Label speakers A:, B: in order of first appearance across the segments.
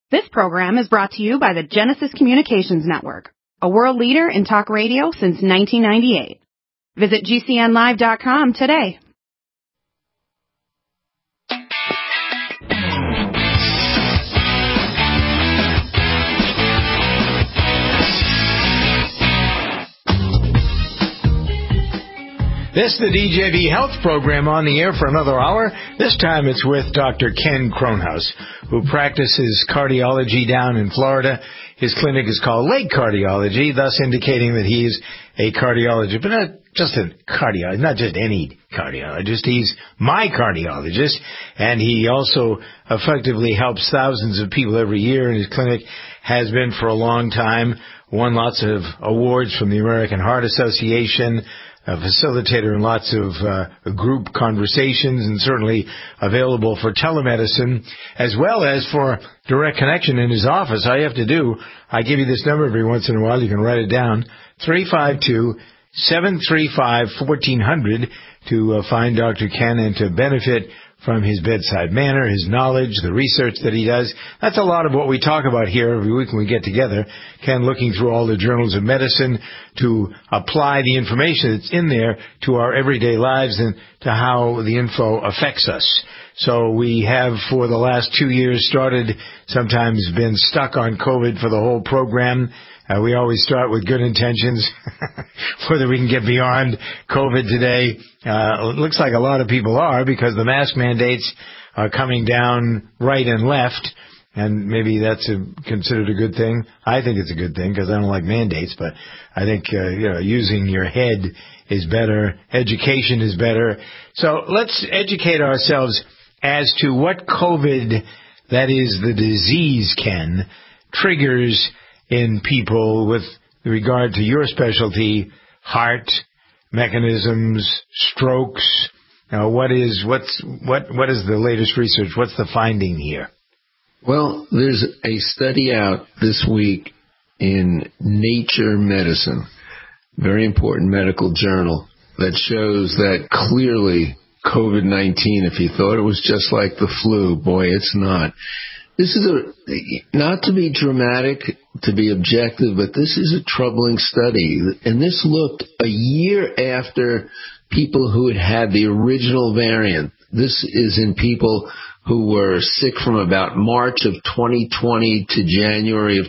A: This program is brought to you by the Genesis Communications Network, a world leader in talk radio since 1998. Visit GCNlive.com today.
B: This is the DJV Health Program on the air for another hour. This time it's with Dr. Ken Kronhaus, who practices cardiology down in Florida. His clinic is called Lake Cardiology, thus indicating that he's a cardiologist, but not just a cardiologist, not just any cardiologist. He's my cardiologist, and he also effectively helps thousands of people every year in his clinic, has been for a long time, won lots of awards from the American Heart Association, a facilitator in lots of group conversations, and certainly available for telemedicine as well as for direct connection in his office. All you have to do, I give you this number every once in a while, you can write it down, 352-735-1400 to find Dr. Ken and to benefit from his bedside manner, his knowledge, the research that he does. That's a lot of what we talk about here every week when we get together. Ken looking through all the journals of medicine to apply the information that's in there to our everyday lives and to how the info affects us. So we have, for the last 2 years, sometimes been stuck on COVID for the whole program. We always start with good intentions, whether we can get beyond COVID today. It looks like a lot of people are, because the mask mandates are coming down right and left, and maybe that's considered a good thing. I think it's a good thing because I don't like mandates, but I think using your head is better. Education is better. So let's educate ourselves as to what COVID, that is the disease, Ken, triggers in people with regard to your specialty, heart mechanisms, strokes. What is the latest research? What's the finding here?
C: Well, there's a study out this week in Nature Medicine, very important medical journal, that shows that clearly COVID-19, if you thought it was just like the flu, boy, it's not. This is not to be dramatic, to be objective, but this is a troubling study. And this looked a year after people who had the original variant. This is in people who were sick from about March of 2020 to January of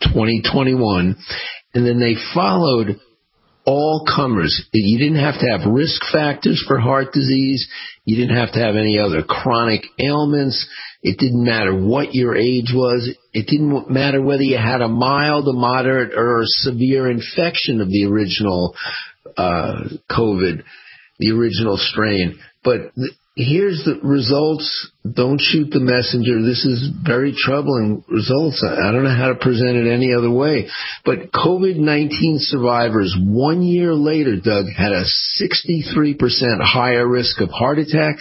C: 2021. And then they followed all comers. You didn't have to have risk factors for heart disease. You didn't have to have any other chronic ailments. It didn't matter what your age was. It didn't matter whether you had a mild, a moderate, or a severe infection of the original COVID, the original strain. But here's the results. Don't shoot the messenger. This is very troubling results. I don't know how to present it any other way. But COVID-19 survivors 1 year later, Doug, had a 63% higher risk of heart attack,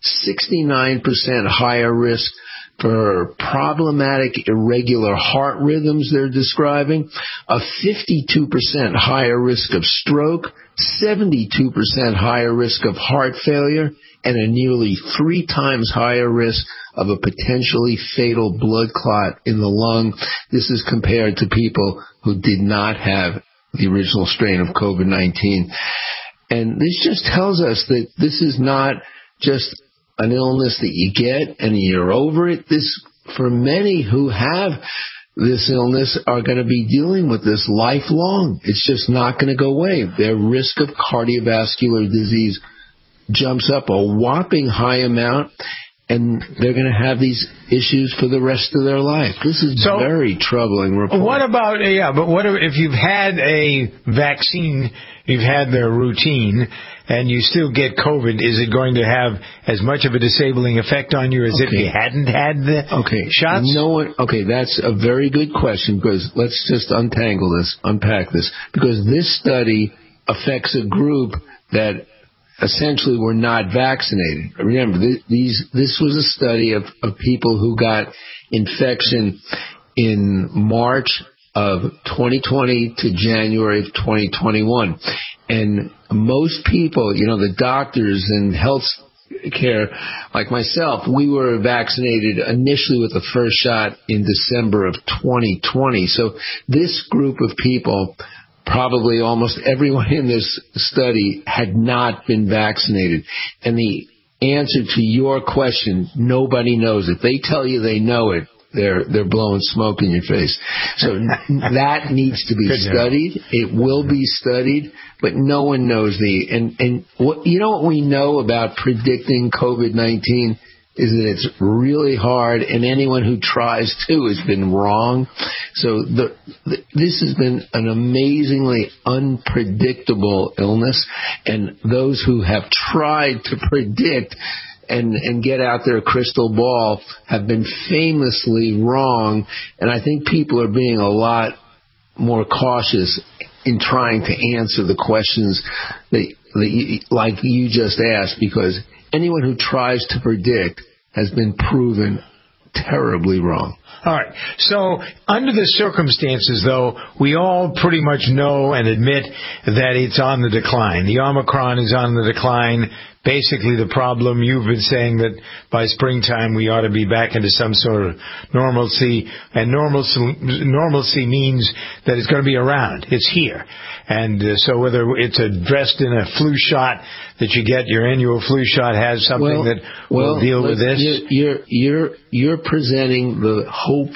C: 69% higher risk for problematic irregular heart rhythms they're describing, a 52% higher risk of stroke, 72% higher risk of heart failure, and a nearly 3 times higher risk of a potentially fatal blood clot in the lung. This is compared to people who did not have the original strain of COVID-19. And this just tells us that this is not just an illness that you get and you're over it. This, for many who have this illness, are going to be dealing with this lifelong. It's just not going to go away. Their risk of cardiovascular disease jumps up a whopping high amount, and they're going to have these issues for the rest of their life. This is very troubling report.
B: What about, what if you've had a vaccine, you've had the routine, and you still get COVID, is it going to have as much of a disabling effect on you as if you hadn't had the shots?
C: That's a very good question, because let's just unpack this, because this study affects a group that essentially were not vaccinated. Remember, this was a study of people who got infection in March of 2020 to January of 2021. And most people, the doctors and health care, like myself, we were vaccinated initially with the first shot in December of 2020. So this group of people, probably almost everyone in this study, had not been vaccinated. And the answer to your question, nobody knows it. They tell you they know it, they're blowing smoke in your face. So that needs to be studied. It will be studied, but no one knows and what what we know about predicting COVID-19 is that it's really hard, and anyone who tries to has been wrong. So this has been an amazingly unpredictable illness, and those who have tried to predict and get out their crystal ball have been famously wrong, and I think people are being a lot more cautious in trying to answer the questions like you just asked, because anyone who tries to predict has been proven terribly wrong.
B: All right. So under the circumstances, though, we all pretty much know and admit that it's on the decline. The Omicron is on the decline. Basically, the problem, you've been saying that by springtime we ought to be back into some sort of normalcy, and normalcy means that it's going to be around. It's here. And so whether it's addressed in a flu shot that you get, your annual flu shot has something that will deal with this?
C: You're presenting the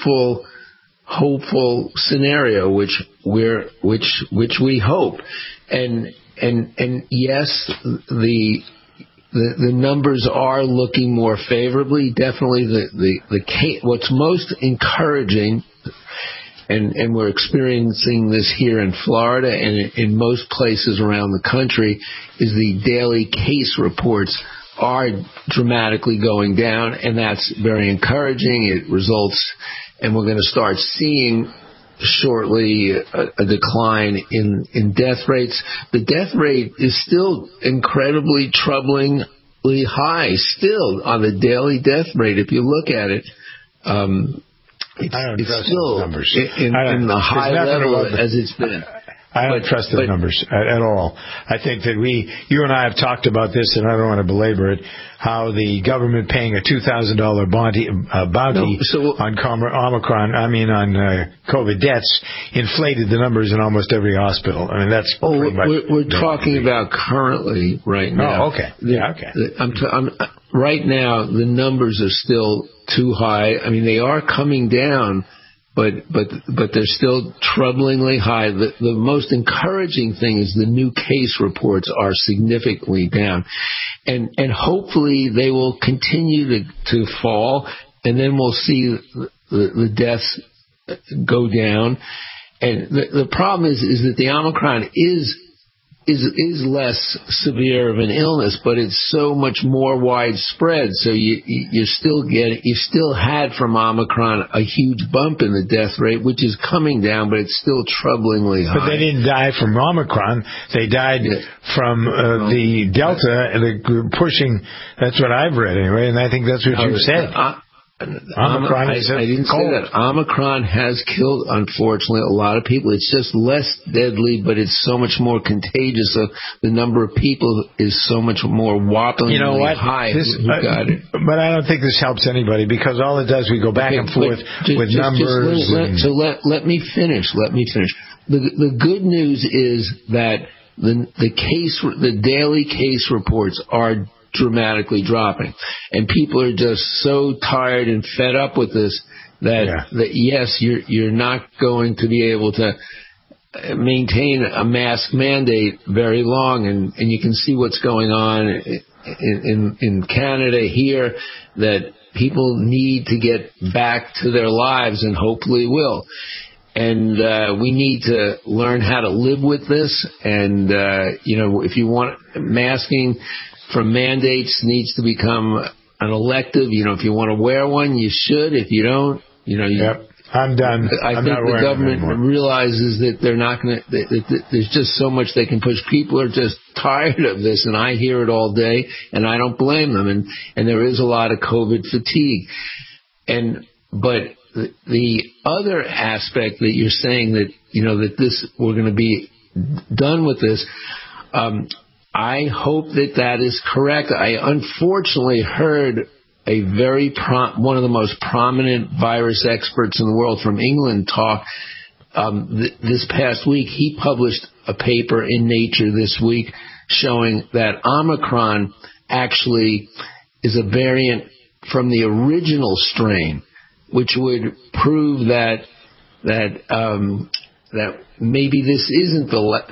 C: hopeful scenario, which we hope. And yes, the numbers are looking more favorably. Definitely the case, what's most encouraging, and we're experiencing this here in Florida and in most places around the country, is the daily case reports are dramatically going down, and that's very encouraging. It results, and we're going to start seeing shortly a decline in death rates. The death rate is still incredibly troublingly high, still on the daily death rate. If you look at it, it's still
B: numbers.
C: in the high level as it's been.
B: I don't trust the numbers at all. I think that you and I have talked about this, and I don't want to belabor it, how the government paying a $2,000 bounty on COVID deaths inflated the numbers in almost every hospital. I mean, that's pretty much...
C: We're talking about currently right now.
B: Oh, okay. Yeah, okay.
C: Right now, the numbers are still too high. I mean, they are coming down, but they're still troublingly high. The most encouraging thing is the new case reports are significantly down, and hopefully they will continue to fall, and then we'll see the deaths go down. And the problem is that the Omicron is less severe of an illness, but it's so much more widespread. So you still had from Omicron a huge bump in the death rate, which is coming down, but it's still troublingly high.
B: But they didn't die from Omicron; they died from the Delta pushing. That's what I've read anyway, and I think that's what you said. Omicron I didn't say that. Omicron
C: has killed, unfortunately, a lot of people. It's just less deadly, but it's so much more contagious. So the number of people is so much more whoppingly high. Got it.
B: But I don't think this helps anybody, because all it does, we go back and forth with numbers.
C: So let me finish. The good news is that the daily case reports are dramatically dropping, and people are just so tired and fed up with this that yes, you're not going to be able to maintain a mask mandate very long, and you can see what's going on in Canada here, that people need to get back to their lives, and hopefully will. And we need to learn how to live with this, and if you want, masking from mandates needs to become an elective. If you want to wear one, you should. If you don't,
B: I'm done.
C: I think the government realizes that they're not going to. There's just so much they can push. People are just tired of this, and I hear it all day, and I don't blame them. And there is a lot of COVID fatigue. But the other aspect that you're saying that that we're going to be done with this. I hope that is correct. I unfortunately heard a one of the most prominent virus experts in the world from England talk this past week. He published a paper in Nature this week showing that Omicron actually is a variant from the original strain, which would prove that maybe this isn't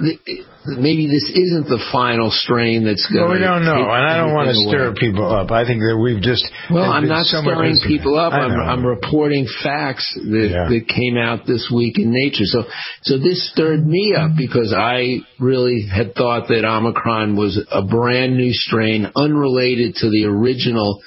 C: the final strain that's going to.
B: Well, we don't know, and I don't want to stir people up. I think that we've just.
C: Well, I'm not stirring people up. I'm reporting facts that came out this week in Nature. So this stirred me up because I really had thought that Omicron was a brand new strain, unrelated to the original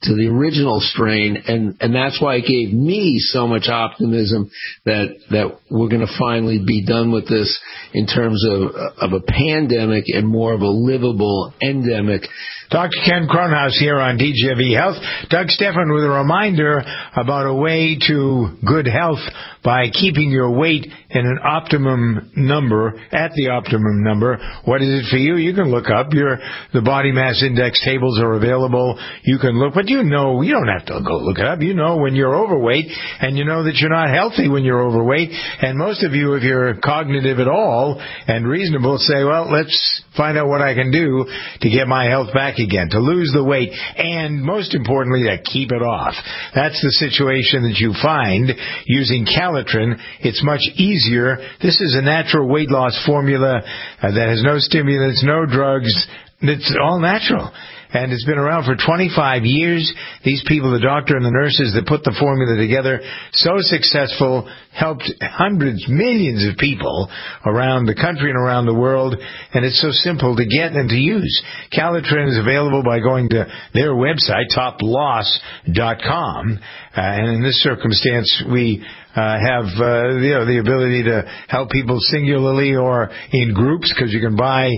C: strain, and that's why it gave me so much optimism that we're going to finally be done with this in terms of a pandemic and more of a livable endemic.
B: Dr. Ken Kronhaus here on DGFE Health. Doug Stephan with a reminder about a way to good health by keeping your weight in an optimum number, at the optimum number. What is it for you? You can look up. The body mass index tables are available. You can look, but you don't have to go look it up. You know when you're overweight, and you know that you're not healthy when you're overweight. And most of you, if you're cognitive at all and reasonable, say, well, let's find out what I can do to get my health back again, to lose the weight, and most importantly, to keep it off. That's the situation that you find using Calitrin. It's much easier. This is a natural weight loss formula that has no stimulants, no drugs. It's all natural. And it's been around for 25 years. These people, the doctor and the nurses that put the formula together, so successful, helped hundreds, millions of people around the country and around the world. And it's so simple to get and to use. Calitrin is available by going to their website, toploss.com. And in this circumstance, we have the ability to help people singularly or in groups, because you can buy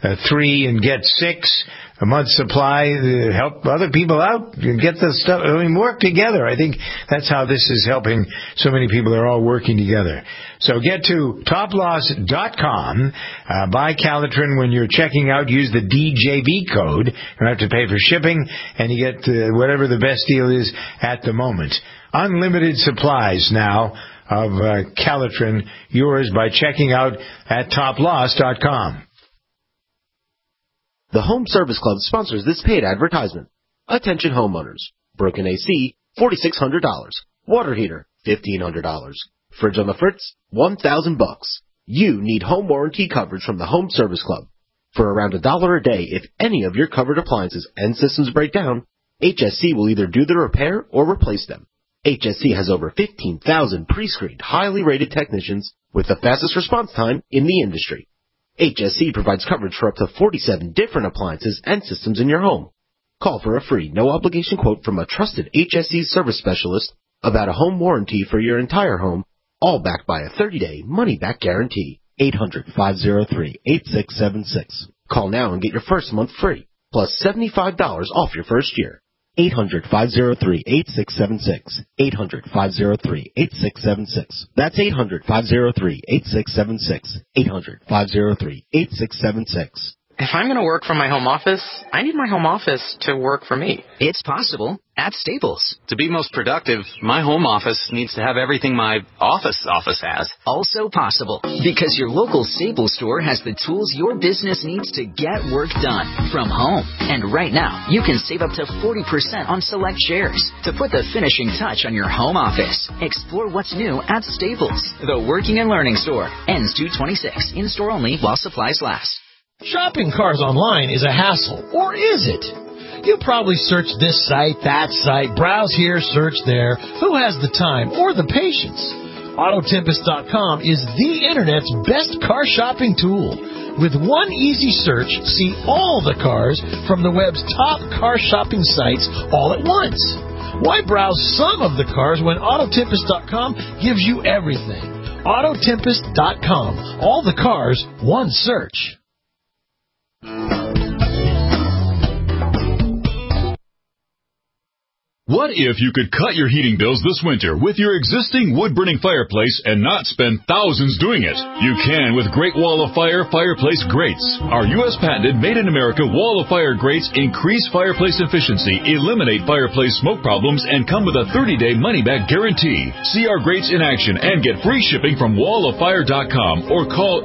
B: 3 and get 6. A month's supply, help other people out and get the stuff. Work together. I think that's how this is helping so many people. They're all working together. So get to toploss.com, buy Calitrin. When you're checking out, use the DJV code. You don't have to pay for shipping, and you get whatever the best deal is at the moment. Unlimited supplies now of Calitrin, yours by checking out at toploss.com.
D: The Home Service Club sponsors this paid advertisement. Attention homeowners. Broken AC, $4,600. Water heater, $1,500. Fridge on the fritz, $1,000. You need home warranty coverage from the Home Service Club. For around $1 a day, if any of your covered appliances and systems break down, HSC will either do the repair or replace them. HSC has over 15,000 pre-screened, highly rated technicians with the fastest response time in the industry. HSC provides coverage for up to 47 different appliances and systems in your home. Call for a free, no-obligation quote from a trusted HSC service specialist about a home warranty for your entire home, all backed by a 30-day money-back guarantee. 800-503-8676. Call now and get your first month free, plus $75 off your first year. 800-503-8676. 800-503-8676. That's 800-503-8676. 800-503-8676.
E: If I'm going to work from my home office, I need my home office to work for me.
F: It's possible at Staples.
G: To be most productive, my home office needs to have everything my office has.
F: Also possible because your local Staples store has the tools your business needs to get work done from home. And right now, you can save up to 40% on select shares to put the finishing touch on your home office. Explore what's new at Staples, the working and learning store. Ends 2/26. In-store only while supplies last.
H: Shopping cars online is a hassle, or is it? You probably search this site, that site, browse here, search there. Who has the time or the patience? Autotempest.com is the Internet's best car shopping tool. With one easy search, see all the cars from the web's top car shopping sites all at once. Why browse some of the cars when Autotempest.com gives you everything? Autotempest.com. All the cars, one search.
I: What if you could cut your heating bills this winter with your existing wood-burning fireplace and not spend thousands doing it? You can with Great Wall of Fire fireplace grates. Our U.S. patented made-in-America Wall of Fire grates increase fireplace efficiency, eliminate fireplace smoke problems, and come with a 30-day money-back guarantee. See our grates in action and get free shipping from walloffire.com or call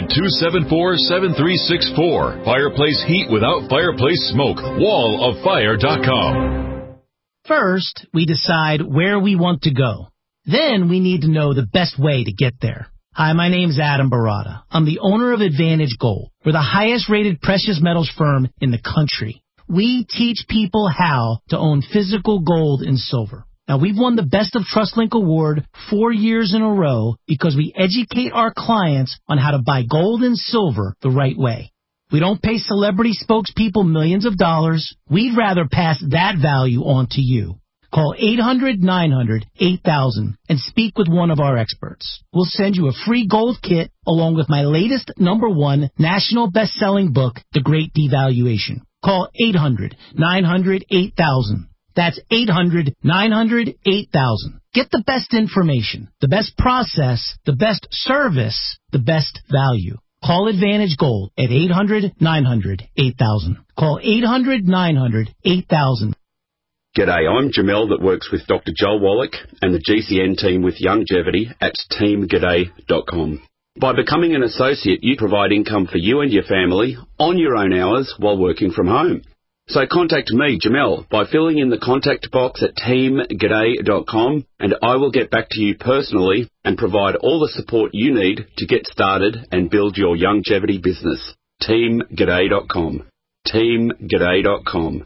I: 800-274-7364. Fireplace heat without fireplace smoke. walloffire.com.
J: First, we decide where we want to go. Then we need to know the best way to get there. Hi, my name's Adam Barada. I'm the owner of Advantage Gold. We're the highest-rated precious metals firm in the country. We teach people how to own physical gold and silver. Now, we've won the Best of TrustLink Award 4 years in a row because we educate our clients on how to buy gold and silver the right way. We don't pay celebrity spokespeople millions of dollars. We'd rather pass that value on to you. Call 800-900-8000 and speak with one of our experts. We'll send you a free gold kit along with my latest #1 national best-selling book, The Great Devaluation. Call 800-900-8000. That's 800-900-8000. Get the best information, the best process, the best service, the best value. Call Advantage Gold at 800-900-8000. Call 800-900-8000.
K: G'day, I'm Jamel that works with Dr. Joel Wallach and the GCN team with Longevity at teamg'day.com. By becoming an associate, you provide income for you and your family on your own hours while working from home. So contact me, Jamel, by filling in the contact box at teamg'day.com, and I will get back to you personally and provide all the support you need to get started and build your longevity business. teamg'day.com. teamg'day.com.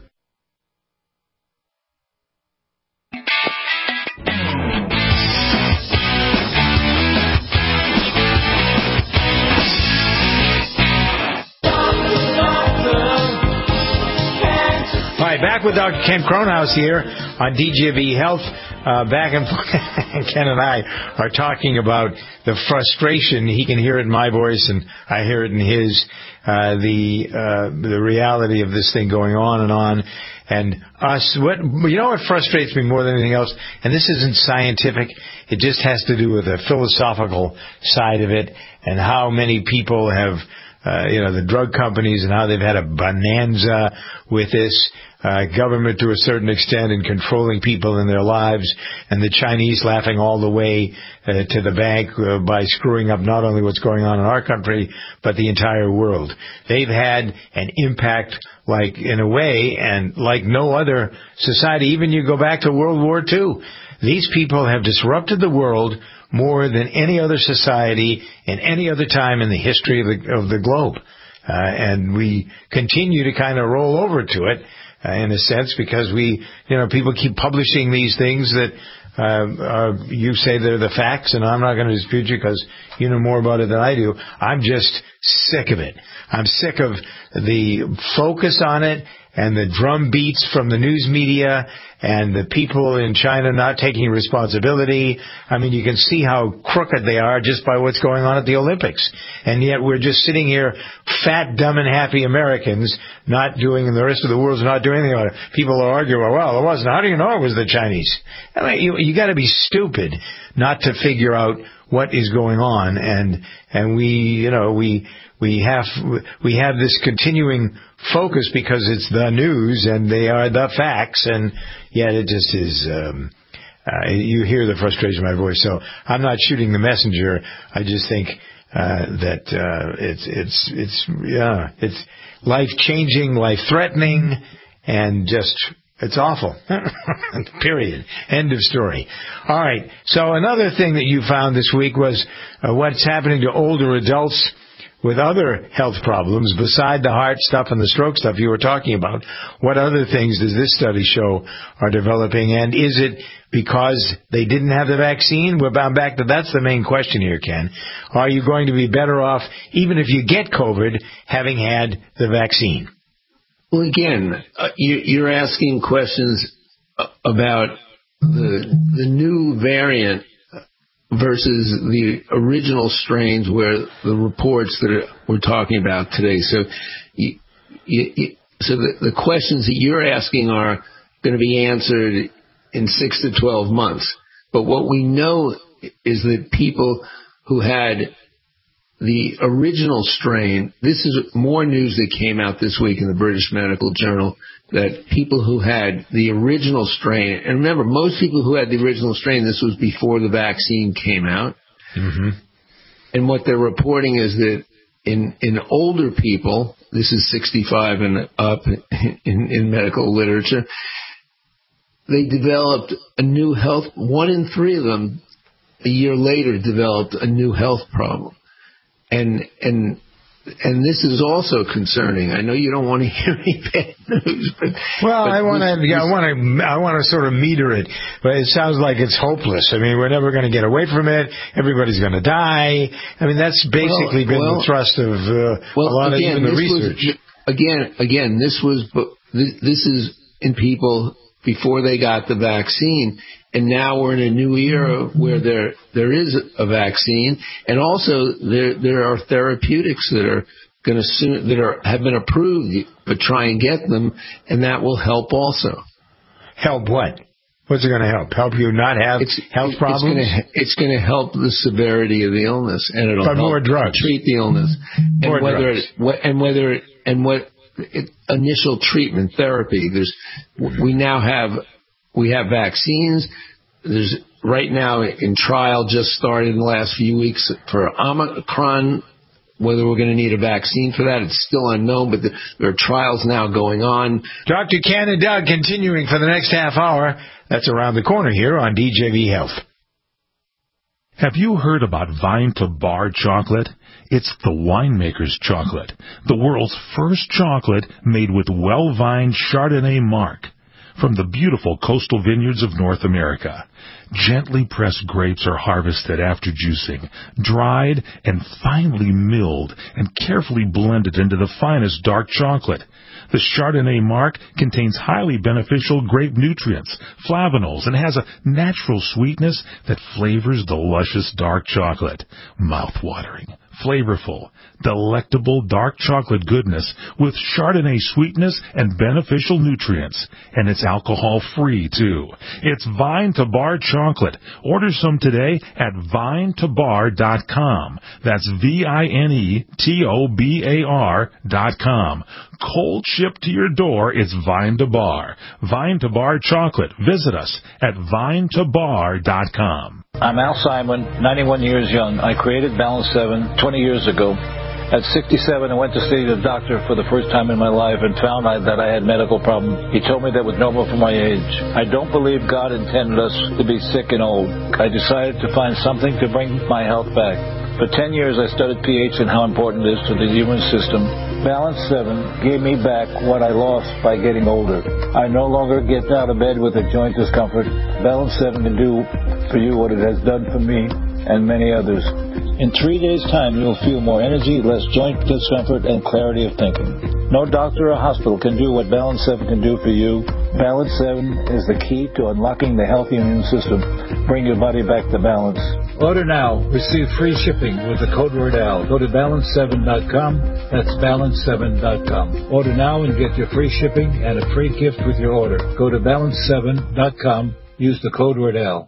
B: All right, back with Dr. Ken Cronhaus here on DGV Health. Back and Ken and I are talking about the frustration. He can hear it in my voice, and I hear it in his. The reality of this thing going on, and us. What frustrates me more than anything else, and this isn't scientific. It just has to do with the philosophical side of it, and how many people have. The drug companies and how they've had a bonanza with this government to a certain extent in controlling people in their lives, and the Chinese laughing all the way to the bank by screwing up not only what's going on in our country, but the entire world. They've had an impact like, in a way, and like no other society. Even you go back to World War II. These people have disrupted the world more than any other society in any other time in the history of the globe. And we continue to kind of roll over to it, in a sense, because people keep publishing these things that you say they're the facts, and I'm not going to dispute you because you know more about it than I do. I'm just sick of it. I'm sick of the focus on it and the drum beats from the news media and the people in China not taking responsibility. I mean, you can see how crooked they are just by what's going on at the Olympics. And yet we're just sitting here, fat, dumb, and happy Americans, not doing, and the rest of the world's not doing anything about it. People are arguing, well, it wasn't. How do you know it was the Chinese? I mean, you got to be stupid not to figure out what is going on. And we have this continuing focus because it's the news and they are the facts, and yet it just is. You hear the frustration in my voice. So I'm not shooting the messenger. I just think that it's life changing, life threatening, and just. It's awful. Period. End of story. All right. So another thing that you found this week was what's happening to older adults with other health problems beside the heart stuff and the stroke stuff you were talking about. What other things does this study show are developing? And is it because they didn't have the vaccine? We're bound back to that's the main question here, Ken. Are you going to be better off, even if you get COVID, having had the vaccine?
C: Well, again, you're asking questions about the new variant versus the original strains, where the reports that we're talking about today. So, the questions that you're asking are going to be answered in 6 to 12 months. But what we know is that people who had the original strain, this is more news that came out this week in the British Medical Journal, that people who had the original strain, and remember, most people who had the original strain, this was before the vaccine came out. Mm-hmm. And what they're reporting is that in older people, this is 65 and up in medical literature, they developed a new health, 1 in 3 of them a year later developed a new health problem. And this is also concerning. I know you don't want to hear any bad news, but
B: I want to sort of meter it, but it sounds like it's hopeless. I mean, we're never going to get away from it. Everybody's going to die. I mean, that's basically been the thrust of a lot of even the research.
C: This is in people before they got the vaccine. And now we're in a new era where there is a vaccine, and also there are therapeutics that are going to have been approved, but try and get them, and that will help also.
B: Help what? What's it going to help? Help you not have health problems?
C: It's going to help the severity of the illness, and it'll help
B: more drugs.
C: Treat the illness, what initial treatment therapy. We have vaccines. There's right now in trial just started in the last few weeks for Omicron. Whether we're going to need a vaccine for that, it's still unknown, but there are trials now going on.
B: Dr. Ken and Doug continuing for the next half hour. That's around the corner here on DJV Health.
L: Have you heard about Vine to Bar chocolate? It's the winemaker's chocolate, the world's first chocolate made with well-vined Chardonnay marc from the beautiful coastal vineyards of North America. Gently pressed grapes are harvested after juicing, dried and finely milled and carefully blended into the finest dark chocolate. The Chardonnay marc contains highly beneficial grape nutrients, flavanols, and has a natural sweetness that flavors the luscious dark chocolate. Mouth-watering, flavorful, delectable dark chocolate goodness with Chardonnay sweetness and beneficial nutrients. And it's alcohol-free, too. It's Vine to Bar chocolate. Order some today at vinetobar.com. That's VINETOBAR.com. Cold shipped to your door, it's Vine to Bar. Vine to Bar chocolate. Visit us at vinetobar.com.
M: I'm Al Simon, 91 years young. I created Balance 7 20 years ago. At 67, I went to see the doctor for the first time in my life and found that I had medical problems. He told me that was normal for my age. I don't believe God intended us to be sick and old. I decided to find something to bring my health back. For 10 years, I studied pH and how important it is to the human system. Balance 7 gave me back what I lost by getting older. I no longer get out of bed with a joint discomfort. Balance 7 can do for you what it has done for me and many others. In 3 days' time, you will feel more energy, less joint discomfort, and clarity of thinking. No doctor or hospital can do what Balance 7 can do for you. Balance 7 is the key to unlocking the healthy immune system. Bring your body back to balance. Order now. Receive free shipping with the code word AL. Go to balance7.com. That's balance7.com. Order now and get your free shipping and a free gift with your order. Go to balance7.com. Use the code word AL.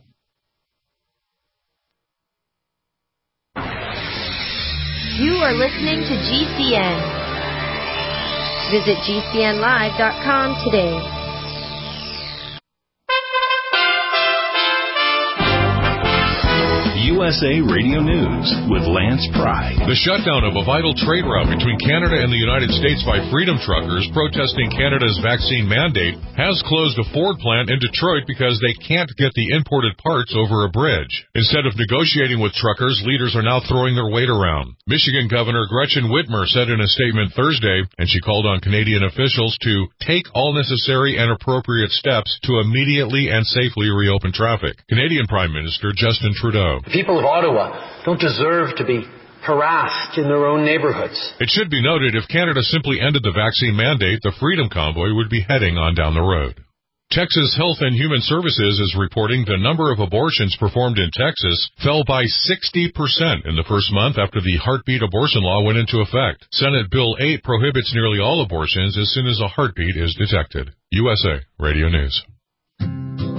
N: You are listening to GCN. Visit GCNlive.com today.
O: USA Radio News with Lance Pry.
P: The shutdown of a vital trade route between Canada and the United States by Freedom Truckers protesting Canada's vaccine mandate has closed a Ford plant in Detroit because they can't get the imported parts over a bridge. Instead of negotiating with truckers, leaders are now throwing their weight around. Michigan Governor Gretchen Whitmer said in a statement Thursday, and she called on Canadian officials to take all necessary and appropriate steps to immediately and safely reopen traffic. Canadian Prime Minister Justin Trudeau.
Q: The people of Ottawa don't deserve to be harassed in their own neighborhoods.
P: It should be noted if Canada simply ended the vaccine mandate, the Freedom Convoy would be heading on down the road. Texas Health and Human Services is reporting the number of abortions performed in Texas fell by 60% in the first month after the heartbeat abortion law went into effect. Senate Bill 8 prohibits nearly all abortions as soon as a heartbeat is detected. USA Radio News.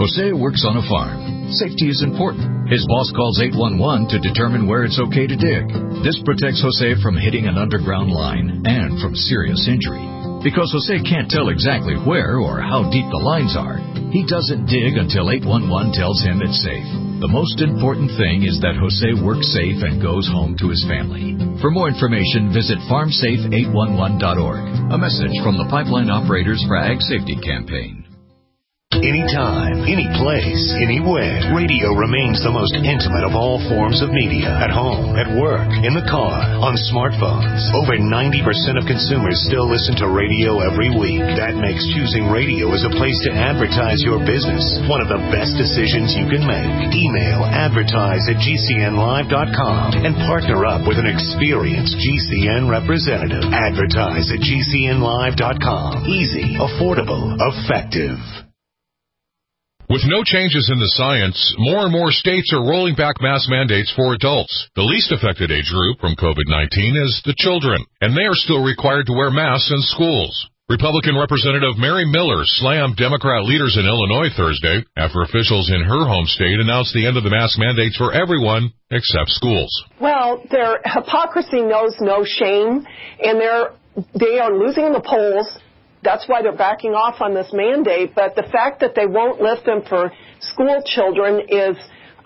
R: Jose works on a farm. Safety is important. His boss calls 811 to determine where it's okay to dig. This protects Jose from hitting an underground line and from serious injury. Because Jose can't tell exactly where or how deep the lines are, he doesn't dig until 811 tells him it's safe. The most important thing is that Jose works safe and goes home to his family. For more information, visit farmsafe811.org. A message from the Pipeline Operators for Ag Safety Campaign.
O: Anytime, any place, anywhere, radio remains the most intimate of all forms of media. At home, at work, in the car, on smartphones. Over 90% of consumers still listen to radio every week. That makes choosing radio as a place to advertise your business one of the best decisions you can make. Email advertise@gcnlive.com and partner up with an experienced GCN representative. Advertise@gcnlive.com. Easy, affordable, effective.
P: With no changes in the science, more and more states are rolling back mask mandates for adults. The least affected age group from COVID-19 is the children, and they are still required to wear masks in schools. Republican Representative Mary Miller slammed Democrat leaders in Illinois Thursday after officials in her home state announced the end of the mask mandates for everyone except schools.
S: Well, their hypocrisy knows no shame, and they are losing the polls. That's why they're backing off on this mandate. But the fact that they won't lift them for school children is,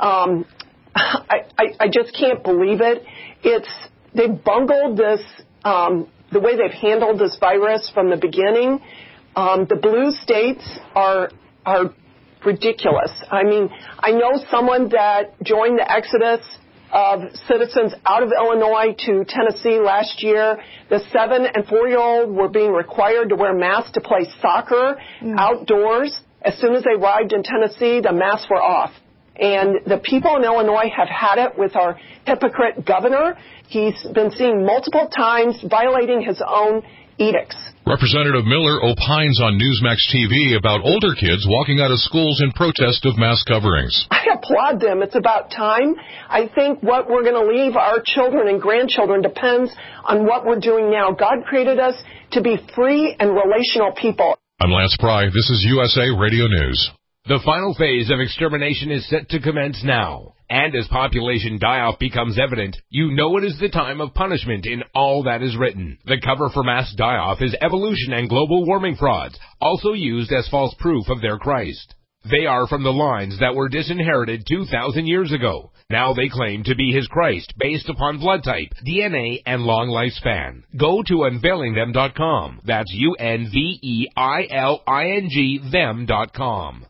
S: I just can't believe it. They've bungled this, the way they've handled this virus from the beginning. The blue states are ridiculous. I mean, I know someone that joined the exodus of citizens out of Illinois to Tennessee last year. The 7- and 4-year-old were being required to wear masks to play soccer outdoors. As soon as they arrived in Tennessee, the masks were off. And the people in Illinois have had it with our hypocrite governor. He's been seen multiple times violating his own edicts.
P: Representative Miller opines on Newsmax TV about older kids walking out of schools in protest of mask coverings.
S: I applaud them. It's about time. I think what we're going to leave our children and grandchildren depends on what we're doing now. God created us to be free and relational people.
P: I'm Lance Pry. This is USA Radio News.
T: The final phase of extermination is set to commence now. And as population die-off becomes evident, you know it is the time of punishment in all that is written. The cover for mass die-off is evolution and global warming frauds, also used as false proof of their Christ. They are from the lines that were disinherited 2,000 years ago. Now they claim to be his Christ based upon blood type, DNA, and long lifespan. Go to unveilingthem.com. That's UNVEILING them.com.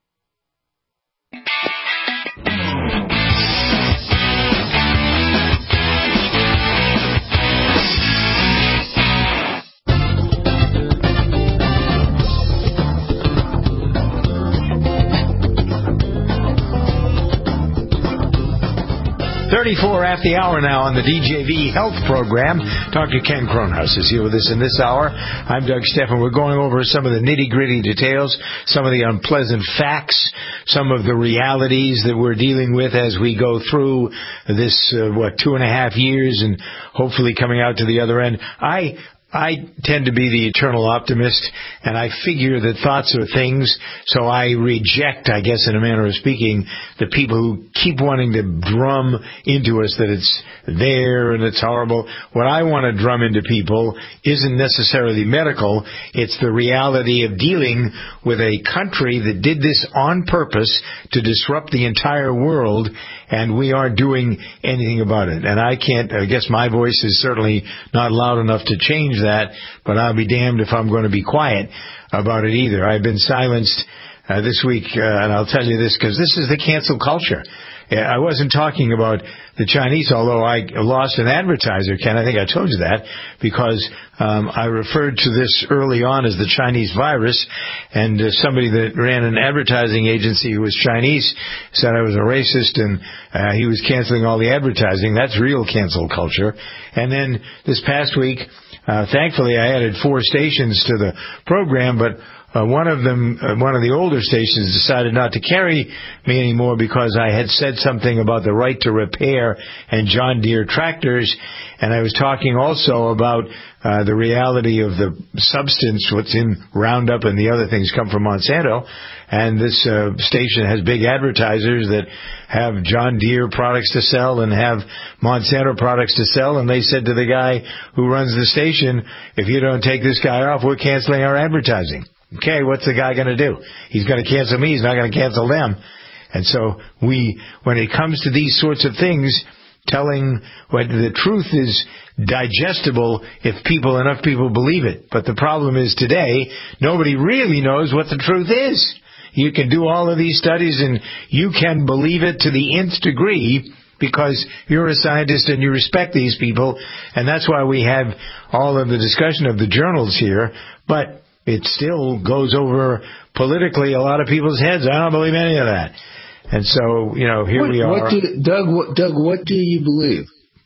B: 34 after the hour now on the DJV Health Program. Dr. Ken Kronhaus is here with us in this hour. I'm Doug Steffen. We're going over some of the nitty-gritty details, some of the unpleasant facts, some of the realities that we're dealing with as we go through this, 2.5 years and hopefully coming out to the other end. I tend to be the eternal optimist, and I figure that thoughts are things, so I reject, I guess in a manner of speaking, the people who keep wanting to drum into us that it's there and it's horrible. What I want to drum into people isn't necessarily medical. It's the reality of dealing with a country that did this on purpose to disrupt the entire world, and we aren't doing anything about it. And I guess my voice is certainly not loud enough to change that, but I'll be damned if I'm going to be quiet about it either. I've been silenced this week, and I'll tell you this, because this is the cancel culture. I wasn't talking about the Chinese, although I lost an advertiser, Ken. I think I told you that, because I referred to this early on as the Chinese virus, and somebody that ran an advertising agency who was Chinese said I was a racist, and he was canceling all the advertising. That's real cancel culture. And then this past week, thankfully, I added 4 stations to the program, but one of the older stations decided not to carry me anymore because I had said something about the right to repair and John Deere tractors, and I was talking also about the reality of the substance, what's in Roundup and the other things come from Monsanto, and this station has big advertisers that have John Deere products to sell and have Monsanto products to sell, and they said to the guy who runs the station, if you don't take this guy off, we're canceling our advertising. Okay, what's the guy going to do? He's going to cancel me. He's not going to cancel them. And so when it comes to these sorts of things, telling what the truth is digestible if enough people believe it. But the problem is today, nobody really knows what the truth is. You can do all of these studies and you can believe it to the nth degree because you're a scientist and you respect these people. And that's why we have all of the discussion of the journals here. But it still goes over politically a lot of people's heads. I don't believe any of that. And so, here we are.
C: Doug, what do you believe?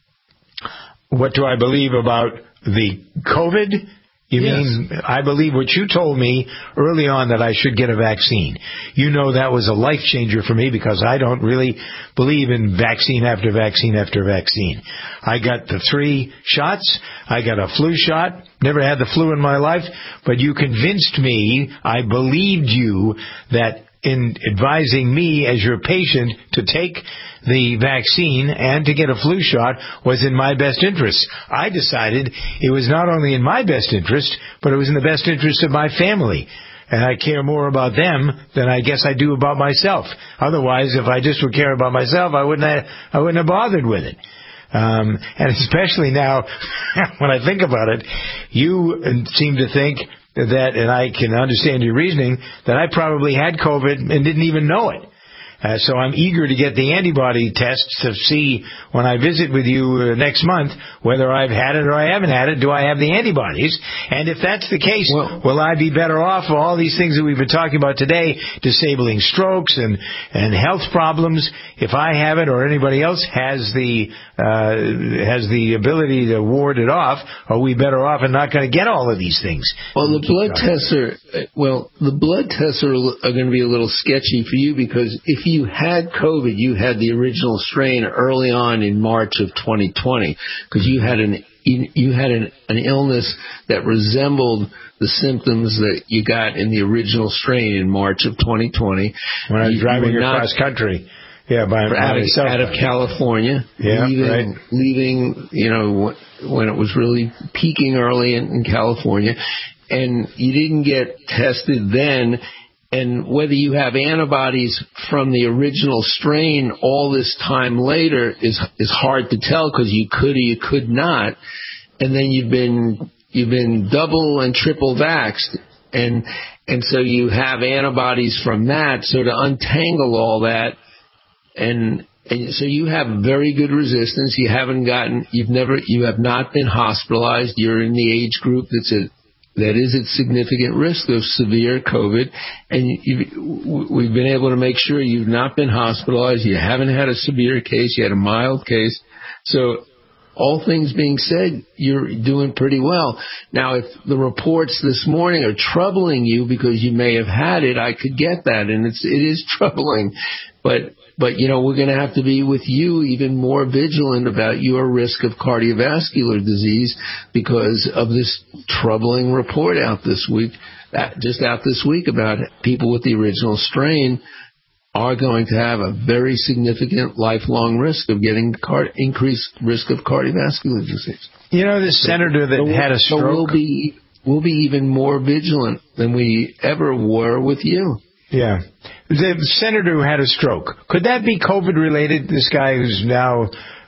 B: What do I believe about the COVID? You mean, I believe what you told me early on that I should get a vaccine. That was a life changer for me because I don't really believe in vaccine after vaccine after vaccine. I got the 3 shots. I got a flu shot. Never had the flu in my life. But you convinced me, I believed you, that in advising me as your patient to take the vaccine and to get a flu shot was in my best interest. I decided it was not only in my best interest, but it was in the best interest of my family. And I care more about them than I guess I do about myself. Otherwise, if I just would care about myself, I wouldn't have bothered with it. And especially now, when I think about it, you seem to think that, and I can understand your reasoning, that I probably had COVID and didn't even know it. So I'm eager to get the antibody tests to see when I visit with you next month whether I've had it or I haven't had it. Do I have the antibodies? And if that's the case, will I be better off for all these things that we've been talking about today, disabling strokes and health problems? If I have it or anybody else has the ability to ward it off, are we better off and not going to get all of these things?
C: Well, the blood tests are going to be a little sketchy for you because if you had COVID, you had the original strain early on in March of 2020 because you had an illness that resembled the symptoms that you got in the original strain in March of 2020.
B: When I was driving across country. Yeah,
C: out of California.
B: Yeah,
C: leaving, when it was really peaking early in California. And you didn't get tested then. And whether you have antibodies from the original strain all this time later is hard to tell because you could or you could not. And then you've been double and triple vaxxed. And so you have antibodies from that. So to untangle all that, and so you have very good resistance. You have not been hospitalized. You're in the age group that is at significant risk of severe COVID, and we've been able to make sure you've not been hospitalized, you haven't had a severe case, you had a mild case. So all things being said, you're doing pretty well. Now, if the reports this morning are troubling you because you may have had it, I could get that, and it is troubling. But we're going to have to be with you even more vigilant about your risk of cardiovascular disease because of this troubling report out this week about people with the original strain are going to have a very significant lifelong risk of getting increased risk of cardiovascular disease.
B: This senator that had a stroke.
C: So we'll be even more vigilant than we ever were with you.
B: Yeah. The senator who had a stroke, could that be COVID related? This guy who's now,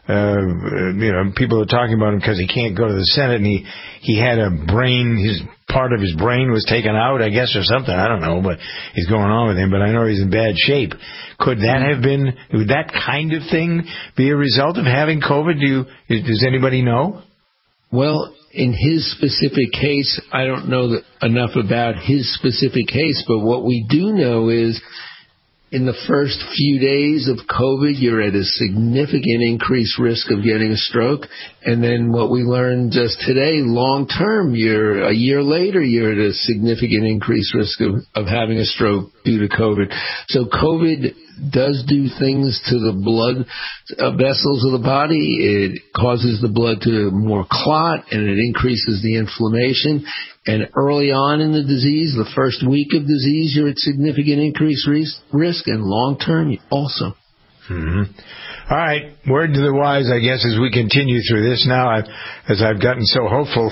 B: people are talking about him because he can't go to the Senate and he had part of his brain was taken out, I guess, or something. I don't know, but he's going on with him, but I know he's in bad shape. Would that kind of thing be a result of having COVID? Does anybody know?
C: Well, in his specific case, I don't know enough about his specific case, but what we do know is in the first few days of COVID, you're at a significant increased risk of getting a stroke. And then what we learned just today, long term, a year later, you're at a significant increased risk of having a stroke due to COVID. So COVID does do things to the blood vessels of the body. It causes the blood to more clot, and it increases the inflammation. And early on in the disease, the first week of disease, you're at significant increased risk, and long-term also.
B: Mm-hmm. All right, word to the wise, I guess, as we continue through this now, as I've gotten so hopeful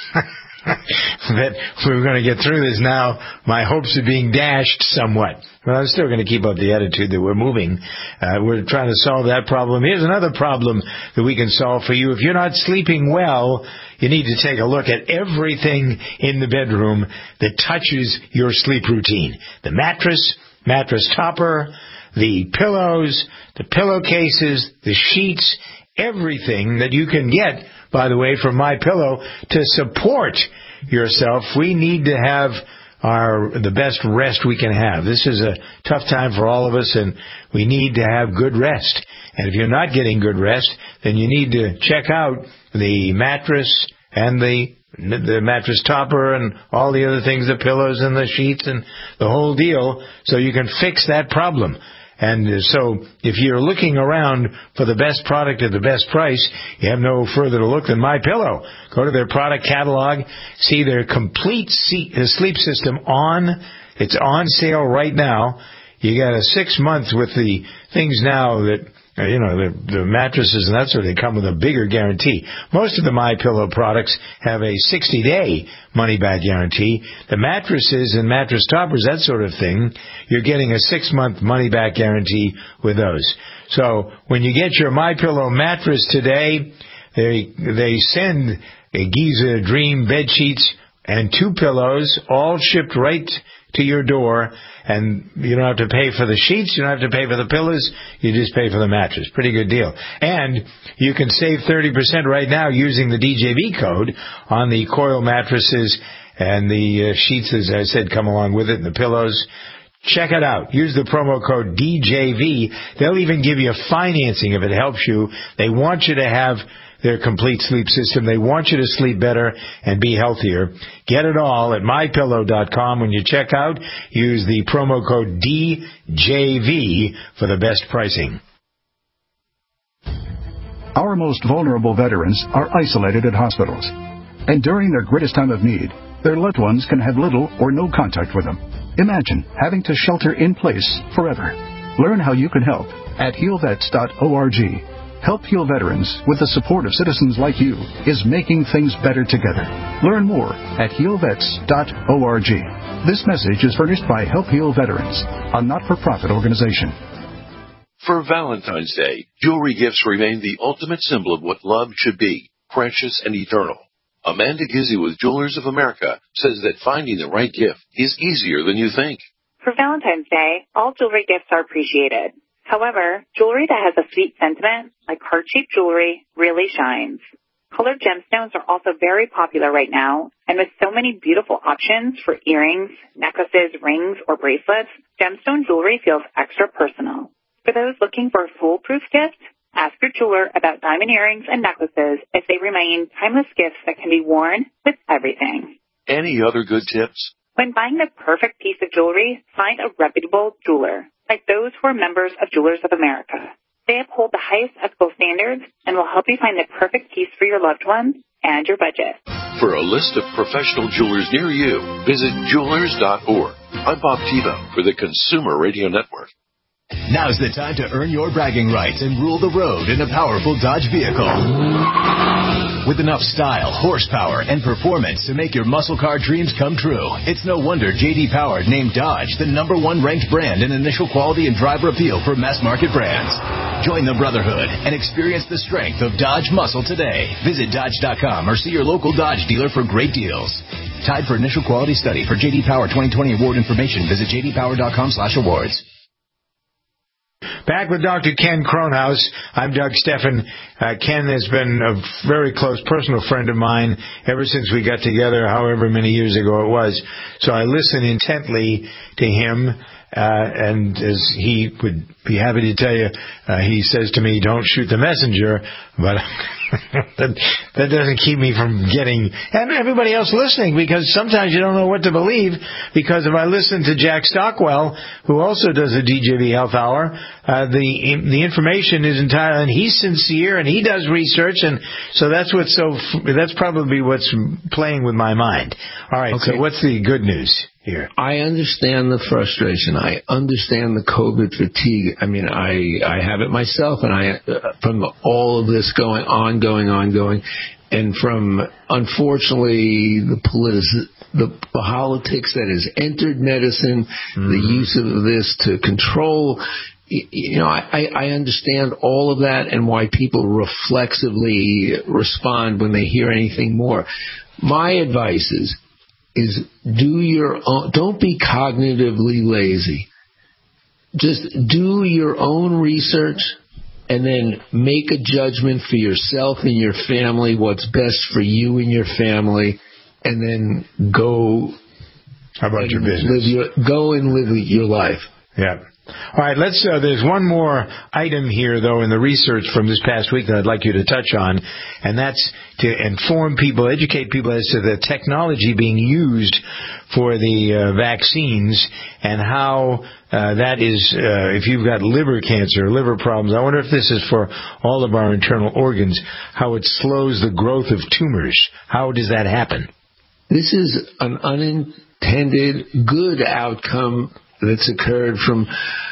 B: that we're going to get through this now, my hopes are being dashed somewhat. But I'm still going to keep up the attitude that we're moving. We're trying to solve that problem. Here's another problem that we can solve for you. If you're not sleeping well, you need to take a look at everything in the bedroom that touches your sleep routine. The mattress topper, the pillows, the pillowcases, the sheets, everything that you can get, by the way, from MyPillow to support yourself. We need to have the best rest we can have. This is a tough time for all of us, and we need to have good rest. And if you're not getting good rest, then you need to check out the mattress and the mattress topper and all the other things, the pillows and the sheets and the whole deal, so you can fix that problem. And so if you're looking around for the best product at the best price, you have no further to look than MyPillow. Go to their product catalog, see their complete sleep system it's on sale right now. You got a 6 months with the things now that, the mattresses and that sort of, they come with a bigger guarantee. Most of the MyPillow products have a 60-day money-back guarantee. The mattresses and mattress toppers, that sort of thing, you're getting a 6-month money-back guarantee with those. So when you get your MyPillow mattress today, they send a Giza Dream bed sheets and 2 pillows, all shipped right to your door, and you don't have to pay for the sheets, you don't have to pay for the pillows, you just pay for the mattress. Pretty good deal. And you can save 30% right now using the DJV code on the coil mattresses, and the sheets, as I said, come along with it, and the pillows. Check it out. Use the promo code DJV. They'll even give you financing if it helps you. They want you to have their complete sleep system. They want you to sleep better and be healthier. Get it all at MyPillow.com. When you check out, use the promo code DJV for the best pricing.
U: Our most vulnerable veterans are isolated at hospitals. And during their greatest time of need, their loved ones can have little or no contact with them. Imagine having to shelter in place forever. Learn how you can help at healvets.org. Help Heal Veterans, with the support of citizens like you, is making things better together. Learn more at healvets.org. This message is furnished by Help Heal Veterans, a not-for-profit organization.
V: For Valentine's Day, jewelry gifts remain the ultimate symbol of what love should be, precious and eternal. Amanda Gizzi with Jewelers of America says that finding the right gift is easier than you think.
W: For Valentine's Day, all jewelry gifts are appreciated. However, jewelry that has a sweet sentiment, like heart-shaped jewelry, really shines. Colored gemstones are also very popular right now, and with so many beautiful options for earrings, necklaces, rings, or bracelets, gemstone jewelry feels extra personal. For those looking for a foolproof gift, ask your jeweler about diamond earrings and necklaces, as they remain timeless gifts that can be worn with everything.
V: Any other good tips?
W: When buying the perfect piece of jewelry, find a reputable jeweler, like those who are members of Jewelers of America. They uphold the highest ethical standards and will help you find the perfect piece for your loved ones and your budget.
V: For a list of professional jewelers near you, visit jewelers.org. I'm Bob Tebow for the Consumer Radio Network.
X: Now's the time to earn your bragging rights and rule the road in a powerful Dodge vehicle. With enough style, horsepower, and performance to make your muscle car dreams come true, it's no wonder J.D. Power named Dodge the #1 ranked brand in initial quality and driver appeal for mass market brands. Join the brotherhood and experience the strength of Dodge muscle today. Visit Dodge.com or see your local Dodge dealer for great deals. Tied for initial quality study. For J.D. Power 2020 award information, visit jdpower.com/awards.
B: Back with Dr. Ken Kronhaus. I'm Doug Steffen. Ken has been a very close personal friend of mine ever since we got together, however many years ago it was. So I listen intently to him. And as he would be happy to tell you, he says to me, don't shoot the messenger, but that doesn't keep me from getting, and everybody else listening, because sometimes you don't know what to believe, because if I listen to Jack Stockwell, who also does a DJV Health Hour, the information is entirely, and he's sincere, and he does research, and so that's probably what's playing with my mind. All right, okay. So what's the good news here?
C: I understand the frustration. I understand the COVID fatigue. I mean, I have it myself, and from all of this going on, and from, unfortunately, the politics that has entered medicine, the use of this to control. You know, I understand all of that and why people reflexively respond when they hear anything more. My advice is do your own, don't be cognitively lazy. Just do your own research and then make a judgment for yourself and your family, what's best for you and your family, and then go.
B: How about your business?
C: Go and live your life.
B: Yeah. All right, there's one more item here, though, in the research from this past week that I'd like you to touch on, and that's to inform people, educate people as to the technology being used for the vaccines and how that is, if you've got liver cancer, liver problems, I wonder if this is for all of our internal organs, how it slows the growth of tumors. How does that happen?
C: This is an unintended good outcome that's occurred from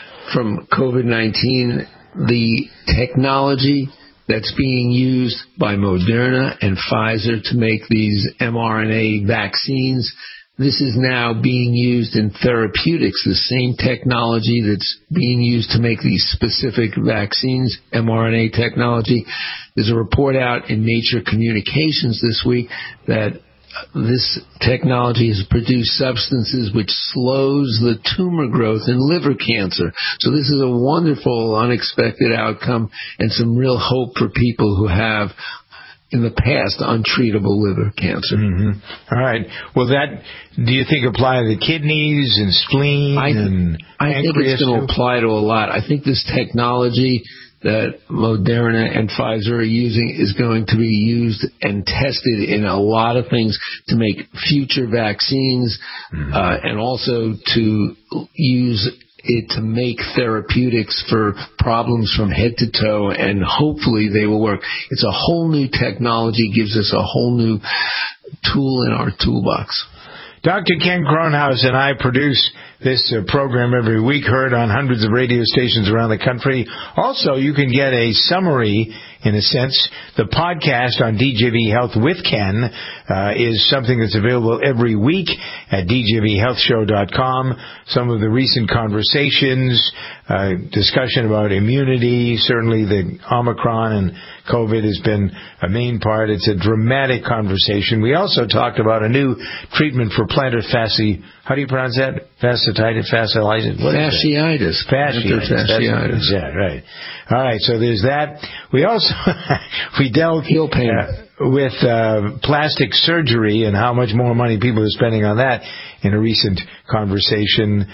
C: COVID-19. The technology that's being used by Moderna and Pfizer to make these mRNA vaccines, this is now being used in therapeutics, the same technology that's being used to make these specific vaccines, mRNA technology. There's a report out in Nature Communications this week that this technology has produced substances which slows the tumor growth in liver cancer. So this is a wonderful, unexpected outcome and some real hope for people who have, in the past, untreatable liver cancer.
B: Mm-hmm. All right. Will that, do you think, apply to the kidneys and spleen and pancreas?
C: I think it's going to apply to a lot. I think this technology that Moderna and Pfizer are using is going to be used and tested in a lot of things to make future vaccines, and also to use it to make therapeutics for problems from head to toe, and hopefully they will work. It's a whole new technology, gives us a whole new tool in our toolbox.
B: Dr. Ken Kronhaus and I produce this program every week, heard on hundreds of radio stations around the country. Also, you can get a summary, in a sense. The podcast on DJV Health with Ken is something that's available every week at djvhealthshow.com. Some of the recent conversations, discussion about immunity, certainly the Omicron and COVID has been a main part. It's a dramatic conversation. We also talked about a new treatment for plantar fasciitis. How do you pronounce that? Fasciitis?
C: Fasciitis.
B: Fasciitis. Yeah, right. All right, so there's that. We also we dealt with plastic surgery and how much more money people are spending on that in a recent conversation.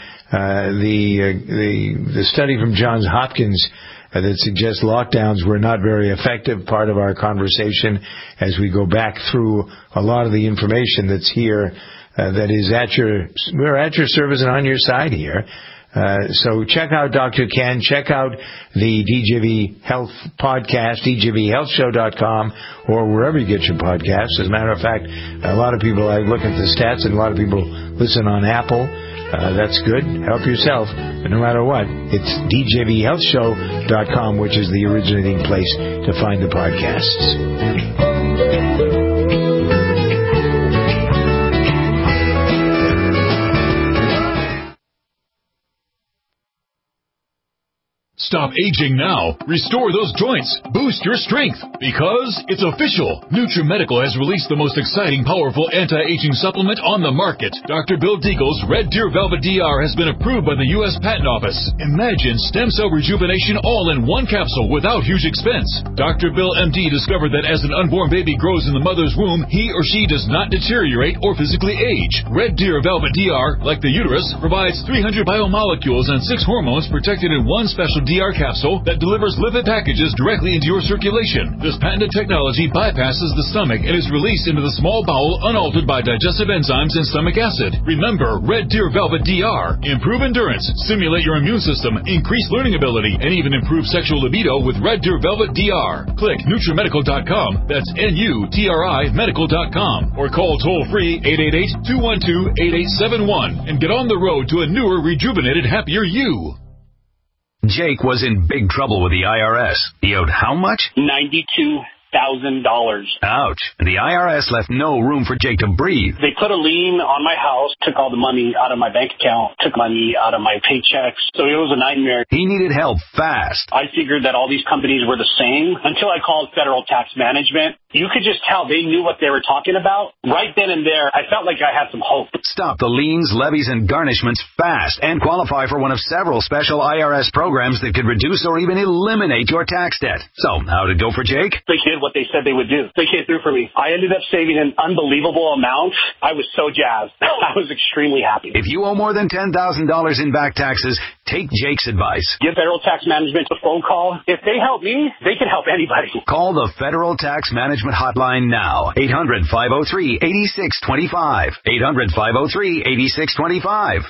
B: The study from Johns Hopkins that suggests lockdowns were not very effective, part of our conversation as we go back through a lot of the information that's here that is we're at your service and on your side here. So check out Dr. Ken, check out the DJV Health podcast, djvhealthshow.com, or wherever you get your podcasts. As a matter of fact, a lot of people, I look at the stats, and a lot of people listen on Apple. That's good. Help yourself. But no matter what, it's djvhealthshow.com, which is the originating place to find the podcasts.
I: Stop aging now. Restore those joints. Boost your strength. Because it's official. NutriMedical has released the most exciting, powerful anti-aging supplement on the market. Dr. Bill Deagle's Red Deer Velvet DR has been approved by the U.S. Patent Office. Imagine stem cell rejuvenation all in one capsule without huge expense. Dr. Bill MD discovered that as an unborn baby grows in the mother's womb, he or she does not deteriorate or physically age. Red Deer Velvet DR, like the uterus, provides 300 biomolecules and 6 hormones protected in one special DR capsule that delivers lipid packages directly into your circulation. This patented technology bypasses the stomach and is released into the small bowel unaltered by digestive enzymes and stomach acid. Remember, Red Deer Velvet DR. Improve endurance, stimulate your immune system, increase learning ability, and even improve sexual libido with Red Deer Velvet DR. Click NutriMedical.com. That's NUTRI Medical.com. Or call toll-free 888-212-8871 and get on the road to a newer, rejuvenated, happier you.
A: Jake was in big trouble with the IRS. He owed how much?
D: $92,000.
A: Ouch. The IRS left no room for Jake to breathe.
D: They put a lien on my house, took all the money out of my bank account, took money out of my paychecks. So it was a nightmare.
A: He needed help fast.
D: I figured that all these companies were the same until I called Federal Tax Management. You could just tell they knew what they were talking about. Right then and there, I felt like I had some hope.
A: Stop the liens, levies, and garnishments fast and qualify for one of several special IRS programs that could reduce or even eliminate your tax debt. So, how'd it go for Jake?
D: They did what they said they would do. They came through for me. I ended up saving an unbelievable amount. I was so jazzed. I was extremely happy.
A: If you owe more than $10,000 in back taxes, take Jake's advice.
D: Give Federal Tax Management a phone call. If they help me, they can help anybody.
A: Call the Federal Tax Management hotline now. 800-503-8625. 800-503-8625.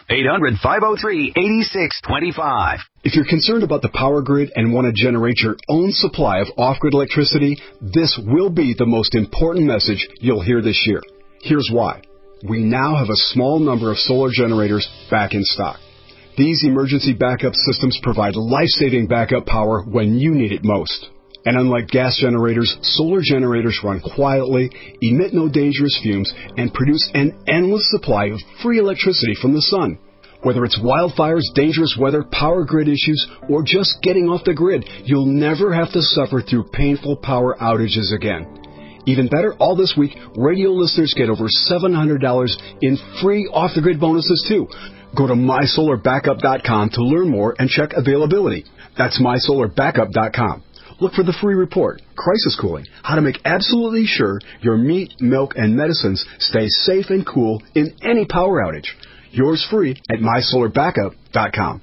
A: 800-503-8625.
E: If you're concerned about the power grid and want to generate your own supply of off-grid electricity, this will be the most important message you'll hear this year. Here's why. We now have a small number of solar generators back in stock. These emergency backup systems provide life-saving backup power when you need it most. And unlike gas generators, solar generators run quietly, emit no dangerous fumes, and produce an endless supply of free electricity from the sun. Whether it's wildfires, dangerous weather, power grid issues, or just getting off the grid, you'll never have to suffer through painful power outages again. Even better, all this week, radio listeners get over $700 in free off-the-grid bonuses, too. Go to MySolarBackup.com to learn more and check availability. That's MySolarBackup.com. Look for the free report, Crisis Cooling, how to make absolutely sure your meat, milk, and medicines stay safe and cool in any power outage. Yours free at MySolarBackup.com.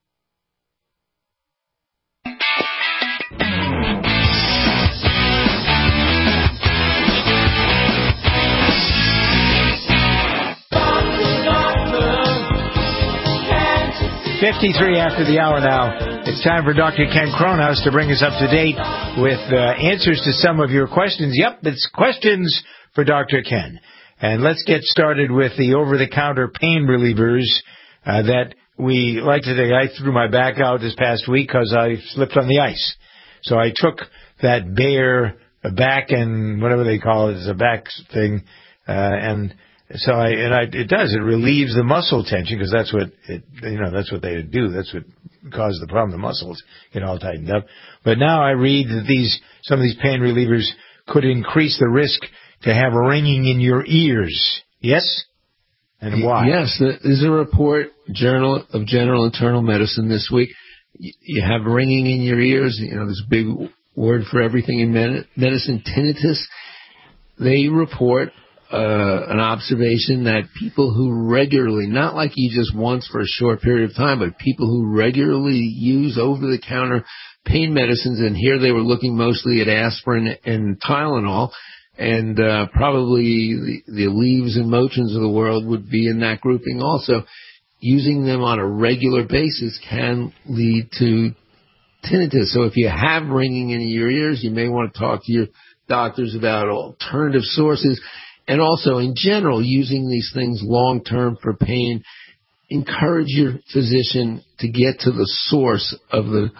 B: .53 after the hour now. It's time for Dr. Ken Kronhaus to bring us up to date with answers to some of your questions. Yep, it's questions for Dr. Ken. And let's get started with the over-the-counter pain relievers that we like today. I threw my back out this past week because I slipped on the ice. So I took that Bayer back and whatever they call it, it's a back thing, and so it relieves the muscle tension because that's what that's what they do. That's what caused the problem. The muscles get all tightened up. But now I read that some of these pain relievers could increase the risk to have ringing in your ears. Yes? And why?
C: Yes, there's a report, Journal of General Internal Medicine this week. You have ringing in your ears. There's a big word for everything in medicine, tinnitus. They report an observation that people who regularly, not like you just once for a short period of time, but people who regularly use over-the-counter pain medicines, and here they were looking mostly at aspirin and Tylenol, and probably the Leaves and Motrins of the world would be in that grouping also. Using them on a regular basis can lead to tinnitus. So if you have ringing in your ears, you may want to talk to your doctors about alternative sources. And also, in general, using these things long-term for pain, encourage your physician to get to the source of the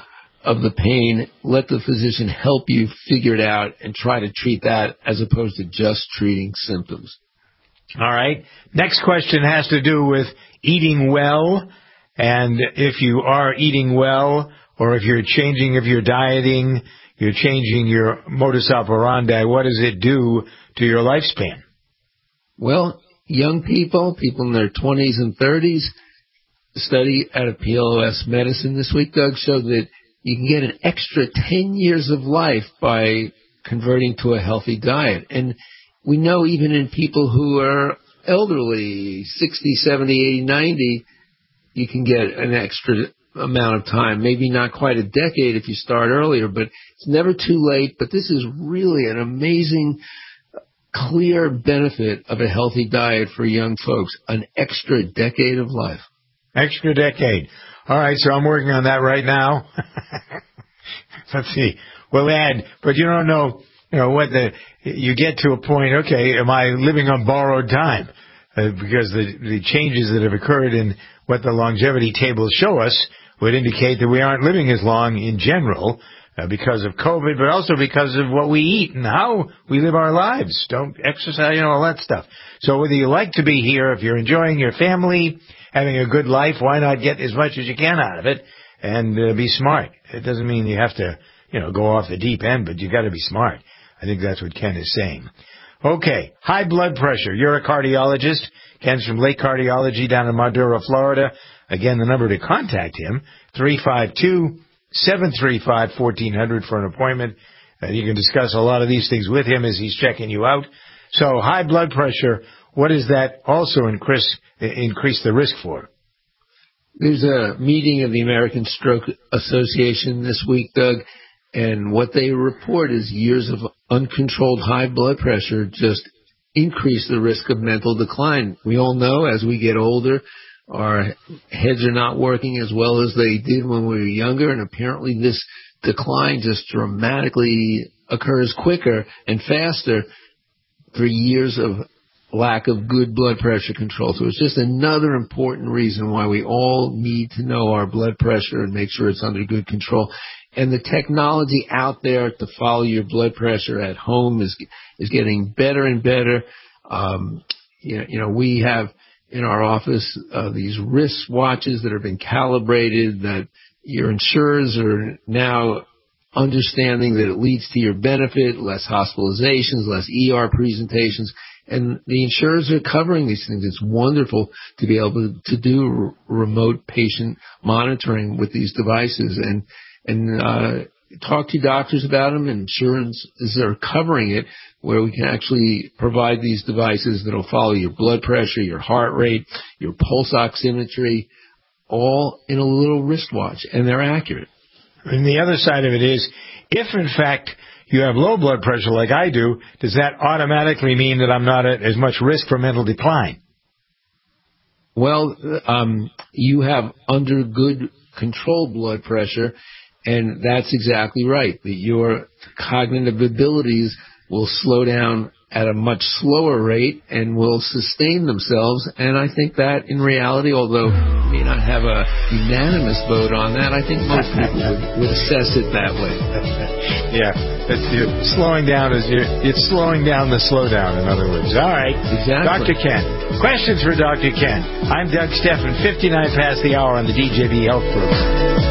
C: pain. Let the physician help you figure it out and try to treat that as opposed to just treating symptoms.
B: All right. Next question has to do with eating well. And if you are eating well, or if you're dieting, you're changing your modus operandi, what does it do to your lifespan?
C: Well, young people in their 20s and 30s, the study out of PLOS Medicine this week, Doug, showed that you can get an extra 10 years of life by converting to a healthy diet. And we know even in people who are elderly, 60, 70, 80, 90, you can get an extra amount of time, maybe not quite a decade if you start earlier, but it's never too late. But this is really an amazing, clear benefit of a healthy diet for young folks, an extra decade of life.
B: Extra decade. All right, so I'm working on that right now. Let's see. We'll add, but you don't know, you get to a point, okay, am I living on borrowed time? Because the changes that have occurred in what the longevity tables show us would indicate that we aren't living as long in general because of COVID, but also because of what we eat and how we live our lives. Don't exercise, all that stuff. So whether you like to be here, if you're enjoying your family, having a good life, why not get as much as you can out of it and be smart? It doesn't mean you have to, go off the deep end, but you got to be smart. I think that's what Ken is saying. Okay, high blood pressure. You're a cardiologist. Ken's from Lake Cardiology down in Madura, Florida. Again, the number to contact him, 352-735-1400 for an appointment. You can discuss a lot of these things with him as he's checking you out. So high blood pressure, what does that also increase the risk for?
C: There's a meeting of the American Stroke Association this week, Doug, and what they report is years of uncontrolled high blood pressure just increase the risk of mental decline. We all know as we get older, our heads are not working as well as they did when we were younger, and apparently this decline just dramatically occurs quicker and faster for years of lack of good blood pressure control. So it's just another important reason why we all need to know our blood pressure and make sure it's under good control. And the technology out there to follow your blood pressure at home is getting better and better. We have in our office these wrist watches that have been calibrated that your insurers are now understanding that it leads to your benefit, less hospitalizations, less ER presentations. And the insurers are covering these things. It's wonderful to be able to do remote patient monitoring with these devices and talk to doctors about them. Insurances are covering it where we can actually provide these devices that will follow your blood pressure, your heart rate, your pulse oximetry, all in a little wristwatch, and they're accurate.
B: And the other side of it is, if in fact you have low blood pressure like I do, does that automatically mean that I'm not at as much risk for mental decline?
C: Well, you have under good control blood pressure, and that's exactly right. That your cognitive abilities will slow down at a much slower rate and will sustain themselves. And I think that in reality, although we may not have a unanimous vote on that, I think most people would assess it that way.
B: Yeah, it's slowing down it's slowing down the slowdown, in other words. All right.
C: Exactly.
B: Dr. Ken. Questions for Dr. Ken. I'm Doug Stephan, 59 past the hour on the DJB Health Program.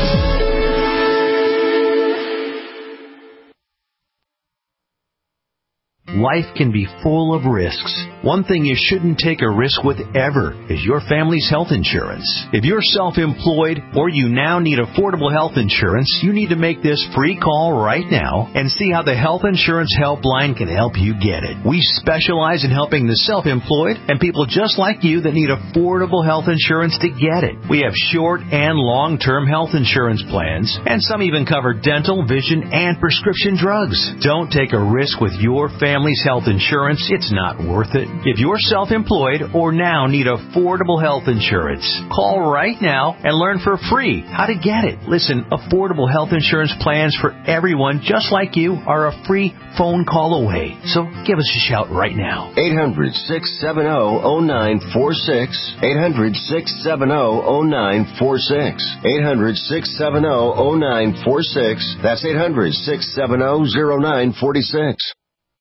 F: Life can be full of risks. One thing you shouldn't take a risk with ever is your family's health insurance. If you're self-employed or you now need affordable health insurance, you need to make this free call right now and see how the Health Insurance Helpline can help you get it. We specialize in helping the self-employed and people just like you that need affordable health insurance to get it. We have short and long-term health insurance plans, and some even cover dental, vision, and prescription drugs. Don't take a risk with your family's health insurance. It's not worth it. If you're self-employed or now need affordable health insurance, call right now and learn for free how to get it. Listen, affordable health insurance plans for everyone just like you are a free phone call away. So give us a shout right now.
G: 800-670-0946. 800-670-0946. 800-670-0946. That's 800-670-0946.